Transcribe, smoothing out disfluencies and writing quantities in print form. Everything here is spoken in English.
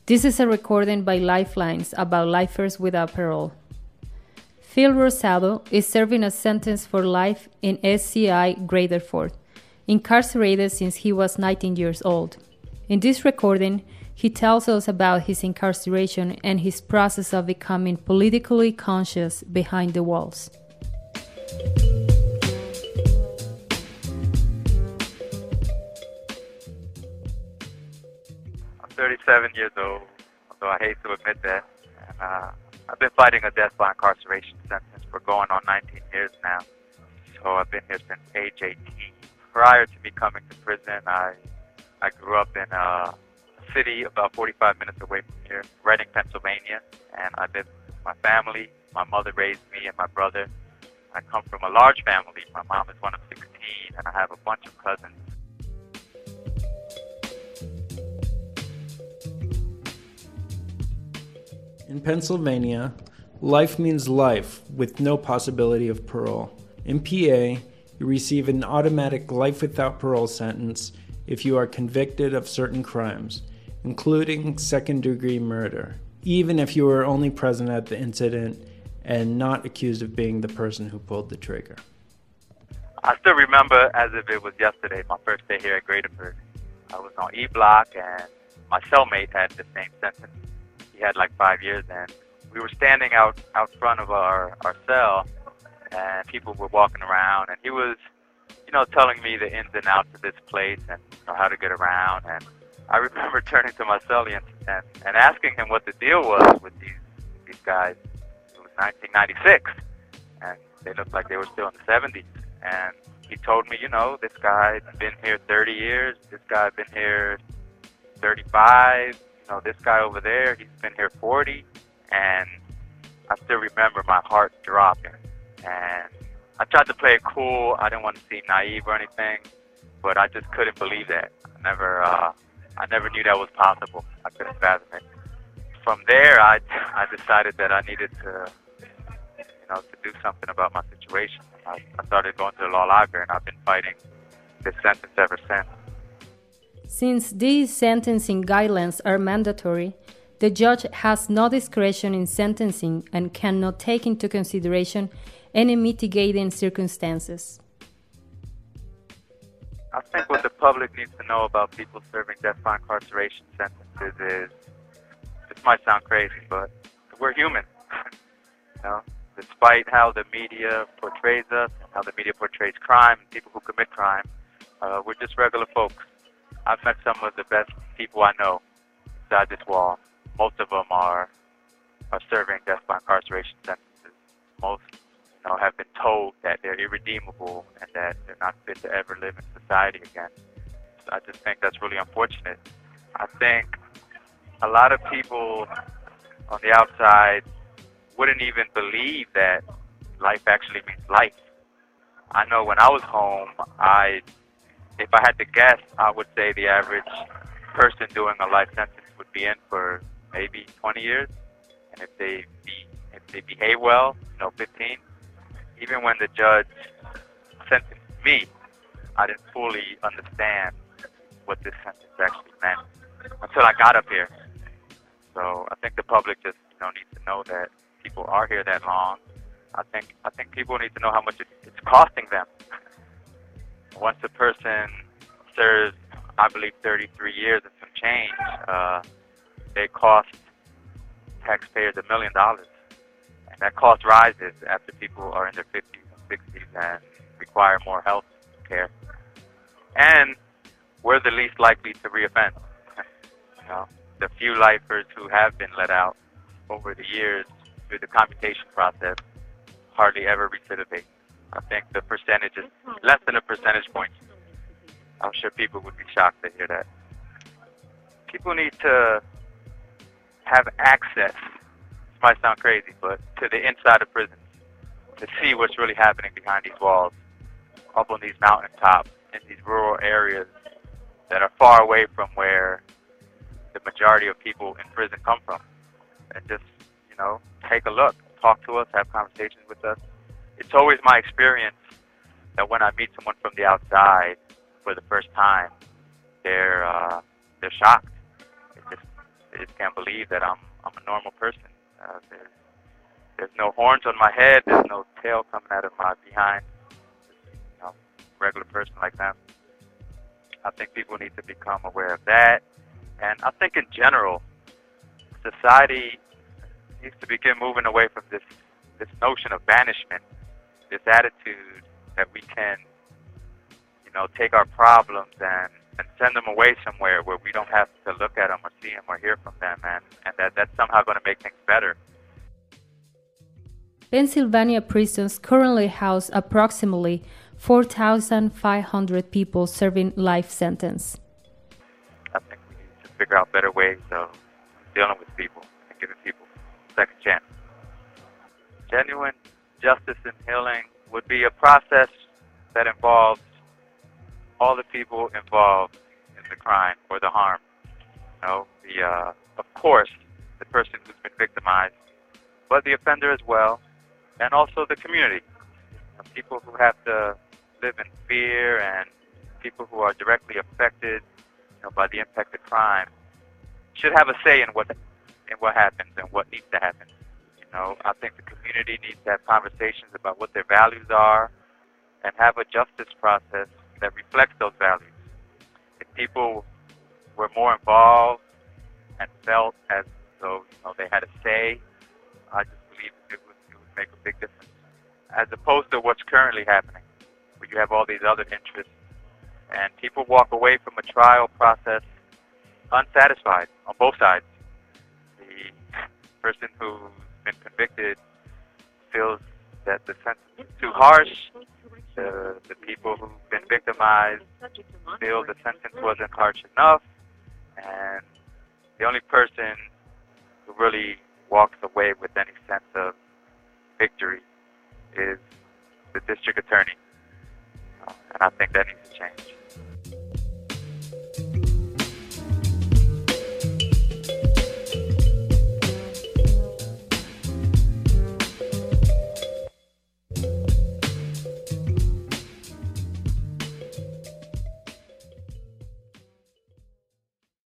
This is a recording by Lifelines about lifers without parole. Phil Rosado is serving a sentence for life in SCI Graterford, incarcerated since he was 19 years old. In this recording, he tells us about his incarceration and his process of becoming politically conscious behind the walls. I'm 37 years old, although I hate to admit that. And, I've been fighting a death by incarceration sentence for going on 19 years now. So I've been here since age 18. Prior to me coming to prison, I grew up in a city about 45 minutes away from here, Reading, Pennsylvania. And I lived with my family. My mother raised me and my brother. I come from a large family. My mom is one of 16, and I have a bunch of cousins. In Pennsylvania, life means life with no possibility of parole. In PA, you receive an automatic life without parole sentence if you are convicted of certain crimes, including second-degree murder, even if you were only present at the incident and not accused of being the person who pulled the trigger. I still remember as if it was yesterday, my first day here at Graterford. I was on E Block, and my cellmate had the same sentence. He had like 5 years, and we were standing out front of our cell, and people were walking around, and he was, telling me the ins and outs of this place and how to get around. And I remember turning to my cellie and asking him what the deal was with these guys. It was 1996, and they looked like they were still in the 70s. And he told me, this guy's been here 30 years, this guy's been here 35. This guy over there, he's been here 40, and I still remember my heart dropping. And I tried to play it cool. I didn't want to seem naive or anything, but I just couldn't believe that. I never knew that was possible. I couldn't fathom it. From there, I decided that I needed to do something about my situation. I started going to the law library, and I've been fighting this sentence ever since. Since these sentencing guidelines are mandatory, the judge has no discretion in sentencing and cannot take into consideration any mitigating circumstances. I think what the public needs to know about people serving death by incarceration sentences is, this might sound crazy, but we're human. Despite how the media portrays us and how the media portrays crime and people who commit crime, we're just regular folks. I've met some of the best people I know inside this wall. Most of them are serving death by incarceration sentences. Most, have been told that they're irredeemable and that they're not fit to ever live in society again. So I just think that's really unfortunate. I think a lot of people on the outside wouldn't even believe that life actually means life. I know when I was home, if I had to guess, I would say the average person doing a life sentence would be in for maybe 20 years. And if they behave well, 15. Even when the judge sentenced me, I didn't fully understand what this sentence actually meant until I got up here. So I think the public just needs to know that people are here that long. I think people need to know how much it's costing them. Once a person serves, I believe, 33 years and some change, they cost taxpayers $1 million. And that cost rises after people are in their 50s and 60s and require more health care. And we're the least likely to reoffend. The few lifers who have been let out over the years through the commutation process hardly ever recidivate. I think the percentage is less than a percentage point. I'm sure people would be shocked to hear that. People need to have access, this might sound crazy, but to the inside of prisons, to see what's really happening behind these walls, up on these mountaintops, in these rural areas that are far away from where the majority of people in prison come from. And just, take a look, talk to us, have conversations with us. It's always my experience that when I meet someone from the outside for the first time, they're shocked. They just can't believe that I'm a normal person. There's no horns on my head. There's no tail coming out of my behind. You know, regular person like them. I think people need to become aware of that. And I think in general, society needs to begin moving away from this notion of banishment, this attitude that we can, you know, take our problems and send them away somewhere where we don't have to look at them or see them or hear from them, and that's somehow going to make things better. Pennsylvania prisons currently house approximately 4,500 people serving life sentence. I think we need to figure out better ways of dealing with people and giving people a second chance. Genuine justice and healing would be a process that involves all the people involved in the crime or the harm. You know, of course, the person who's been victimized, but the offender as well, and also the community. You know, people who have to live in fear and people who are directly affected, you know, by the impact of crime should have a say in what happens and what needs to happen. You know, I think the community needs to have conversations about what their values are and have a justice process that reflects those values. If people were more involved and felt as though, you know, they had a say, I just believe it would make a big difference, as opposed to what's currently happening, where you have all these other interests, and people walk away from a trial process unsatisfied on both sides. The person who's been convicted feels that the sentence is too harsh. The people who've been victimized feel the sentence wasn't harsh enough, and the only person who really walks away with any sense of victory is the district attorney. And I think that needs to change.